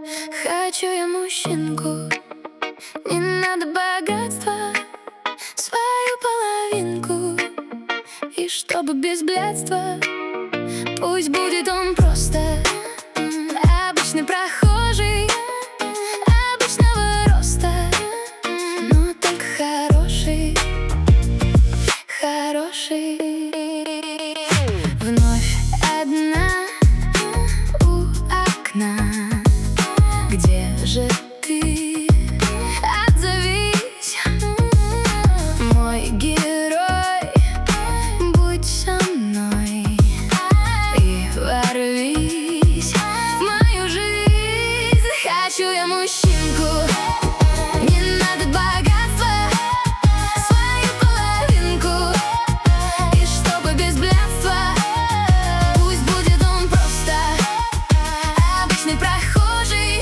Хочу я мужчинку, не надо богатства, свою половинку, и чтобы без блядства. Пусть будет он просто обычный прохожий, обычного роста, но только хороший, хороший. Вновь одна у окна. Где же ты? Отзовись, мой герой, будь со мной и ворвись в мою жизнь. Хочу я мужчинку, не надо богатства, свою половинку, и чтобы без блядства. Пусть будет он просто обычный прохожий,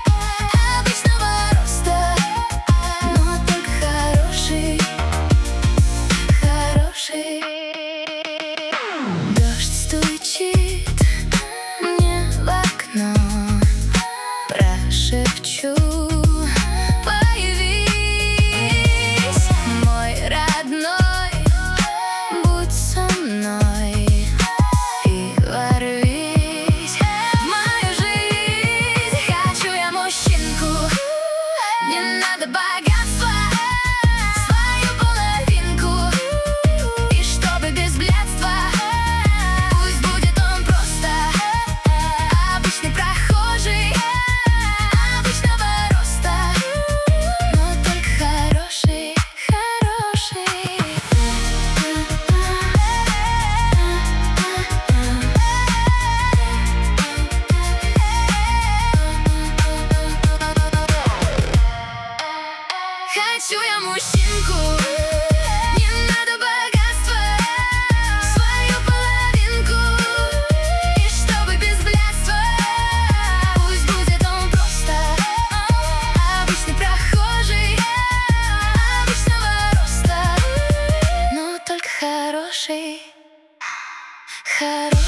дождь стучит мне в окно, прошепчу: появись, мой родной, будь со мной и ворвись в мою жизнь. Хочу я мужчинку, не надо богатства, свою половинку, и чтобы без блядства. Пусть будет он просто обычный прохожий, обычного роста, но только хороший, хороший. Хочу я мужчинку, не надо богатства, свою половинку, и чтобы без блядства. Пусть будет он просто обычный прохожий, обычного роста, но только хороший, хороший.